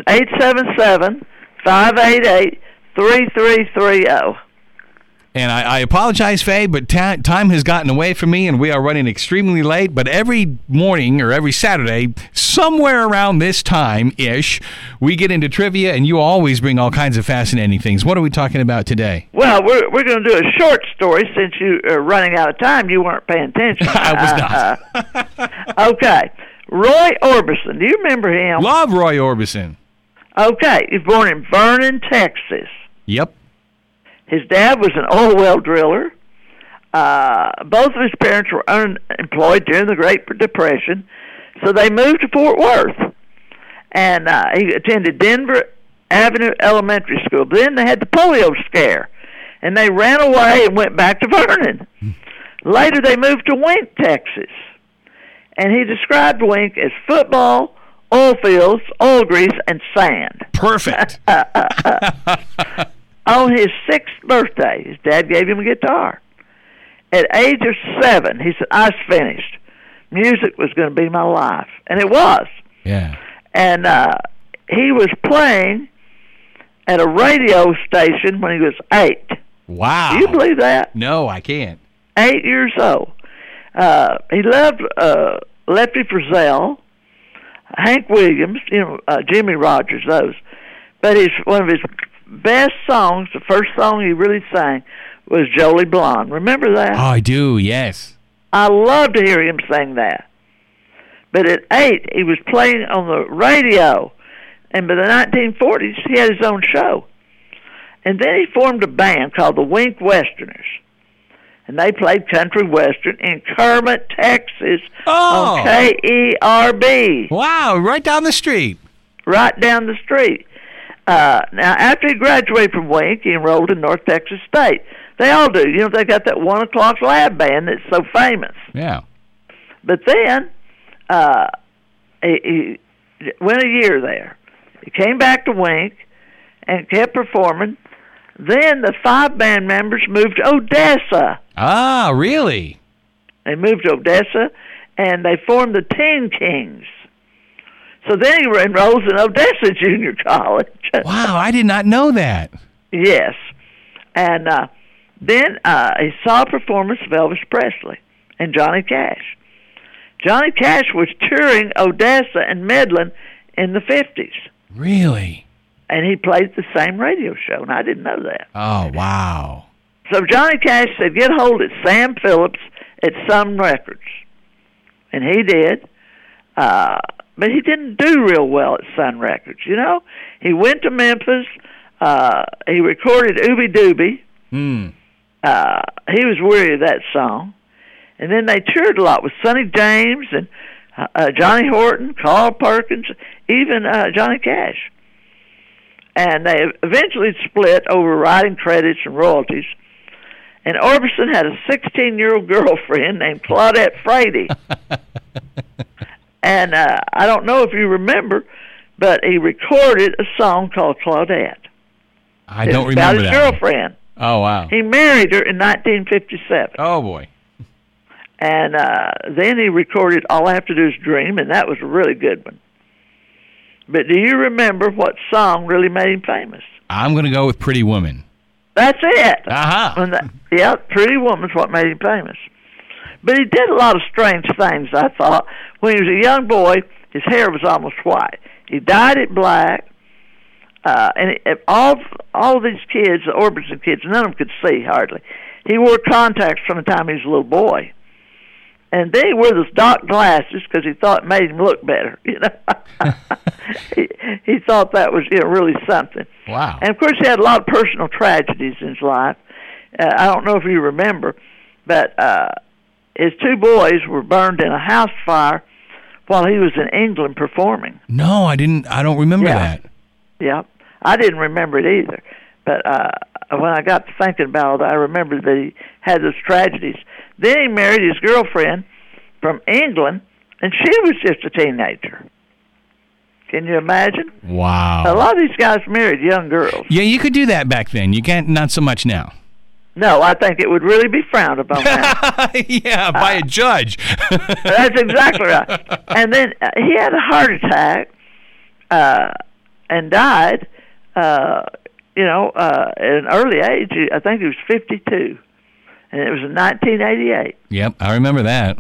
877-588-3330. And I apologize, Faye, but time has gotten away from me, and we are running extremely late. But every morning or every Saturday, somewhere around this time-ish, we get into trivia, and you always bring all kinds of fascinating things. What are we talking about today? Well, we're going to do a short story. Since you are running out of time, you weren't paying attention. I was not. Okay. Roy Orbison. Do you remember him? Love Roy Orbison. Okay. He was born in Vernon, Texas. Yep. His dad was an oil well driller. Both of his parents were unemployed during the Great Depression, so they moved to Fort Worth. And he attended Denver Avenue Elementary School. But then they had the polio scare, and they ran away and went back to Vernon. Later, they moved to Wink, Texas. And he described Wink as football, oil fields, oil grease, and sand. Perfect. On his 6th birthday, his dad gave him a guitar. At age of 7, he said, I was finished. Music was going to be my life. And it was. Yeah. And he was playing at a radio station when he was 8. Wow. Do you believe that? No, I can't. 8 years old. He loved Lefty Frizzell, Hank Williams, Jimmy Rogers, those. But one of his best songs, the first song he really sang, was Jolie Blonde. Remember that? Oh, I do, yes. I love to hear him sing that. But at 8, he was playing on the radio. And by the 1940s, he had his own show. And then he formed a band called the Wink Westerners. And they played country western in Kermit, Texas on KERB. Wow, right down the street. Right down the street. Now, after he graduated from Wink, he enrolled in North Texas State. They all do. They got that 1 o'clock lab band that's so famous. Yeah. But then he went a year there. He came back to Wink and kept performing. Then the 5 band members moved to Odessa. Ah, really? They moved to Odessa, and they formed the Teen Kings. So then he enrolls in Odessa Junior College. Wow, I did not know that. Yes. And then he saw a performance of Elvis Presley and Johnny Cash. Johnny Cash was touring Odessa and Midland in the 50s. Really? And he played the same radio show, and I didn't know that. Oh, wow. So Johnny Cash said, get hold of Sam Phillips at Sun Records. And he did. But he didn't do real well at Sun Records, He went to Memphis. He recorded Ooby Dooby. He was weary of that song. And then they toured a lot with Sonny James and Johnny Horton, Carl Perkins, even Johnny Cash. And they eventually split over writing credits and royalties. And Orbison had a 16-year-old girlfriend named Claudette Frady. And I don't know if you remember, but he recorded a song called Claudette. I don't remember that. About his girlfriend. Oh, wow. He married her in 1957. Oh, boy. And then he recorded All I Have to Do Is Dream, and that was a really good one. But do you remember what song really made him famous? I'm going to go with Pretty Woman. That's it. Uh-huh. Pretty Woman's what made him famous. But he did a lot of strange things, I thought. When he was a young boy, his hair was almost white. He dyed it black. All of these kids, the Orbison kids, none of them could see hardly. He wore contacts from the time he was a little boy. And then he wore those dark glasses because he thought it made him look better. He thought that was really something. Wow. And, of course, he had a lot of personal tragedies in his life. I don't know if you remember, but his two boys were burned in a house fire while he was in England performing. No, I didn't. I don't remember that. Yeah. I didn't remember it either. But when I got to thinking about it, I remembered that he had those tragedies. Then he married his girlfriend from England, and she was just a teenager. Can you imagine? Wow. A lot of these guys married young girls. Yeah, you could do that back then. You can't, not so much now. No, I think it would really be frowned upon now. Yeah, by a judge. That's exactly right. And then he had a heart attack and died, at an early age. I think he was 52. And it was in 1988. Yep, I remember that.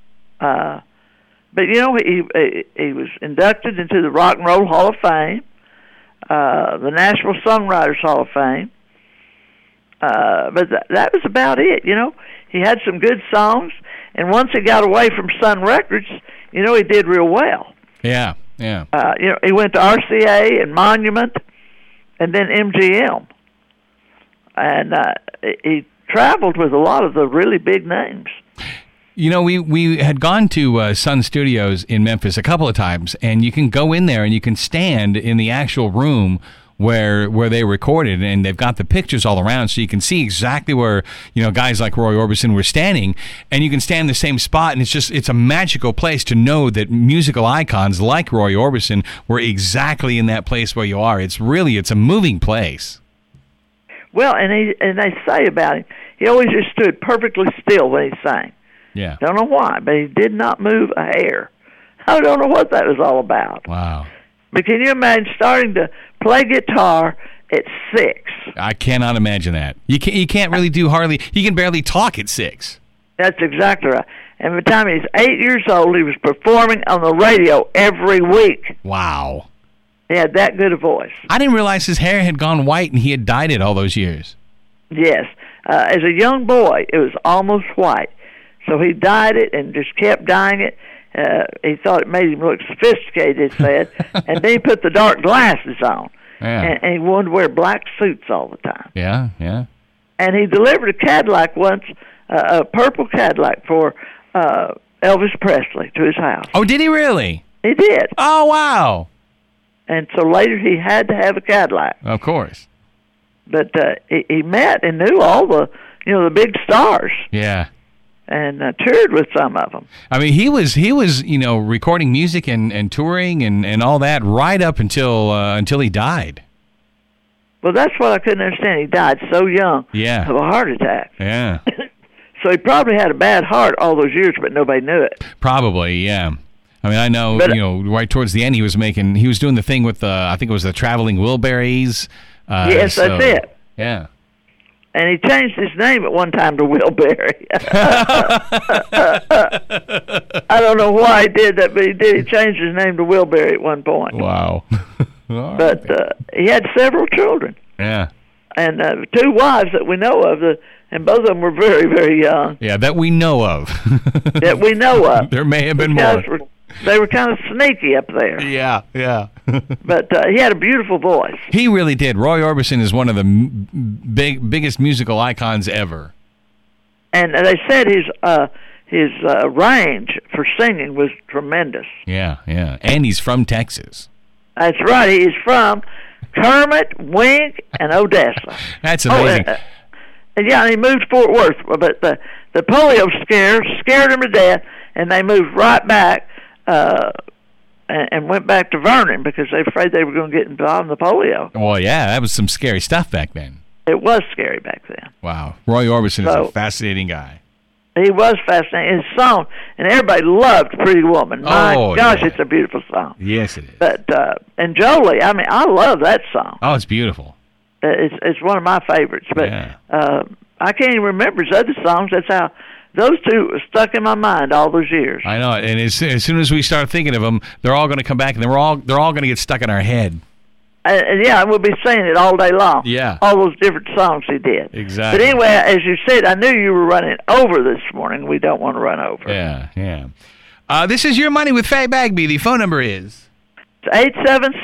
But, he was inducted into the Rock and Roll Hall of Fame, the Nashville Songwriters Hall of Fame. But that was about it, He had some good songs, and once he got away from Sun Records, he did real well. Yeah, yeah. He went to RCA and Monument, and then MGM. And he traveled with a lot of the really big names. We had gone to Sun Studios in Memphis a couple of times, and you can go in there and you can stand in the actual room where they recorded, and they've got the pictures all around, so you can see exactly where guys like Roy Orbison were standing, and you can stand in the same spot, and it's a magical place to know that musical icons like Roy Orbison were exactly in that place where you are. It's a moving place. Well, and they say about him, he always just stood perfectly still when he sang. Yeah. Don't know why, but he did not move a hair. I don't know what that was all about. Wow. But can you imagine starting to play guitar at 6? I cannot imagine that. You can't really do hardly. You can barely talk at 6. That's exactly right. And by the time he was 8 years old, he was performing on the radio every week. Wow. He had that good a voice. I didn't realize his hair had gone white and he had dyed it all those years. Yes. As a young boy, it was almost white. So he dyed it and just kept dyeing it. He thought it made him look sophisticated, it said. And then he put the dark glasses on. Yeah. And he wanted to wear black suits all the time. Yeah, yeah. And he delivered a Cadillac once, a purple Cadillac for Elvis Presley to his house. Oh, did he really? He did. Oh, wow. And so later he had to have a Cadillac. Of course. But he met and knew all the big stars. Yeah. And toured with some of them. I mean, he was recording music and touring and all that right up until he died. Well, that's what I couldn't understand. He died so young of a heart attack. Yeah. So he probably had a bad heart all those years, but nobody knew it. Probably, yeah. I mean, I know, right towards the end, he was doing the thing with I think it was the Traveling Wilburys. Yes, that's it. Yeah. And he changed his name at one time to Will Berry. I don't know why he did that, but he did. He changed his name to Will Berry at one point. Wow. But he had several children. Yeah. And 2 wives that we know of, and both of them were very, very young. Yeah, that we know of. That we know of. There may have been more. They were kind of sneaky up there. Yeah, yeah. But he had a beautiful voice. He really did. Roy Orbison is one of the biggest musical icons ever. And they said his range for singing was tremendous. Yeah, yeah. And he's from Texas. That's right. He's from Kermit, Wink, and Odessa. That's amazing. And he moved to Fort Worth, but the polio scare scared him to death, and they moved right back and went back to Vernon because they were afraid they were going to get involved in the polio. Well, yeah, that was some scary stuff back then. It was scary back then. Wow. Roy Orbison is a fascinating guy. He was fascinating. His song, and everybody loved Pretty Woman. My gosh, it's a beautiful song. Yes, it is. But and Jolie, I mean, I love that song. Oh, it's beautiful. It's one of my favorites. But Yeah. I can't even remember his other songs. That's how those two stuck in my mind all those years. I know it. And as soon as we start thinking of them, they're all going to come back, and they're all going to get stuck in our head. And yeah, we'll be singing it all day long. Yeah. All those different songs he did. Exactly. But anyway, as you said, I knew you were running over this morning. We don't want to run over. Yeah. This is Your Money with Faye Bagby. The phone number is? It's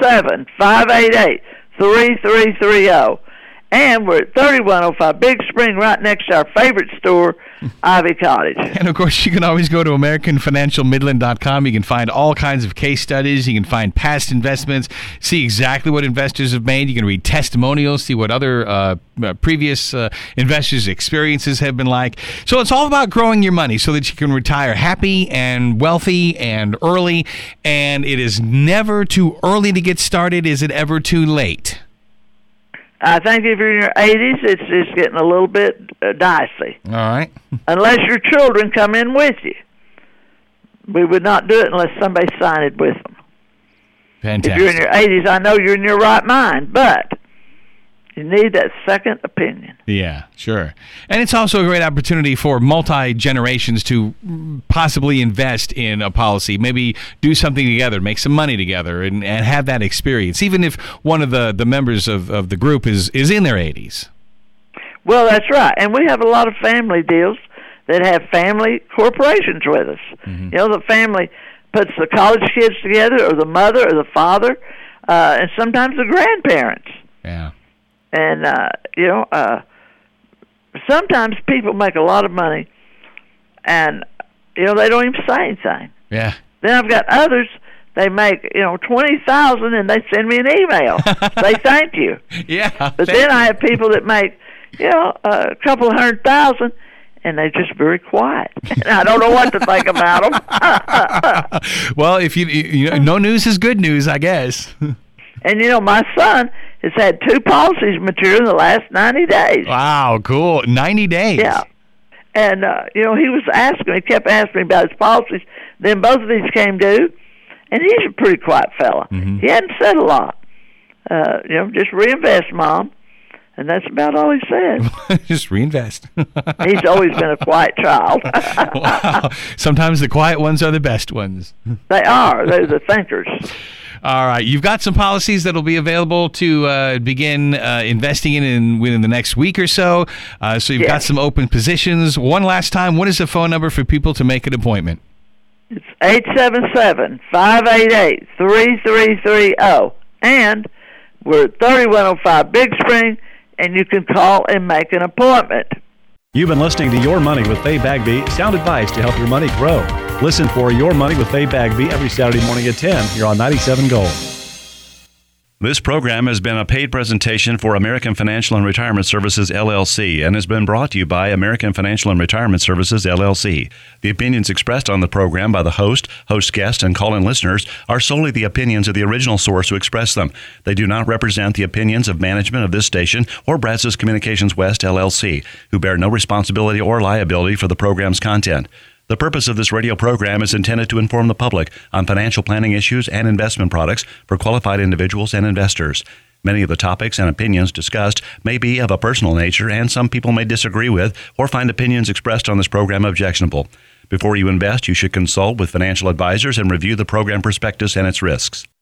877-588-3330. And we're at 3105 Big Spring, right next to our favorite store, Ivy Cottage. And, of course, you can always go to AmericanFinancialMidland.com. You can find all kinds of case studies. You can find past investments, see exactly what investors have made. You can read testimonials, see what other previous investors' experiences have been like. So it's all about growing your money so that you can retire happy and wealthy and early. And it is never too early to get started. Is it ever too late? I think if you're in your 80s, it's just getting a little bit dicey. All right. Unless your children come in with you. We would not do it unless somebody signed it with them. Fantastic. If you're in your 80s, I know you're in your right mind, but you need that second opinion. Yeah, sure. And it's also a great opportunity for multi-generations to possibly invest in a policy, maybe do something together, make some money together, and have that experience, even if one of the members of the group is in their 80s. Well, that's right. And we have a lot of family deals that have family corporations with us. Mm-hmm. You know, the family puts the college kids together, or the mother, or the father, and sometimes the grandparents. Yeah. And, sometimes people make a lot of money, and, they don't even say anything. Yeah. Then I've got others, they make, $20,000, and they send me an email. They thank you. Yeah. But then I have people that make, a couple $100,000, and they're just very quiet. And I don't know what to think about them. Well, if you no news is good news, I guess. And, my son has had 2 policies mature in the last 90 days. Wow, cool. 90 days. Yeah. And, he kept asking me about his policies. Then both of these came due, and he's a pretty quiet fella. Mm-hmm. He hadn't said a lot. Just reinvest, Mom. And that's about all he said. Just reinvest. He's always been a quiet child. Wow. Sometimes the quiet ones are the best ones. They are. They're the thinkers. All right. You've got some policies that will be available to begin investing in within the next week or so. So you've got some open positions. One last time, what is the phone number for people to make an appointment? It's 877-588-3330. And we're at 3105 Big Spring, and you can call and make an appointment. You've been listening to Your Money with Faye Bagby, sound advice to help your money grow. Listen for Your Money with Faye Bagby every Saturday morning at 10 here on 97 Gold. This program has been a paid presentation for American Financial and Retirement Services, LLC, and has been brought to you by American Financial and Retirement Services, LLC. The opinions expressed on the program by the host guests, and call-in listeners are solely the opinions of the original source who expressed them. They do not represent the opinions of management of this station or Brazos Communications West, LLC, who bear no responsibility or liability for the program's content. The purpose of this radio program is intended to inform the public on financial planning issues and investment products for qualified individuals and investors. Many of the topics and opinions discussed may be of a personal nature, and some people may disagree with or find opinions expressed on this program objectionable. Before you invest, you should consult with financial advisors and review the program prospectus and its risks.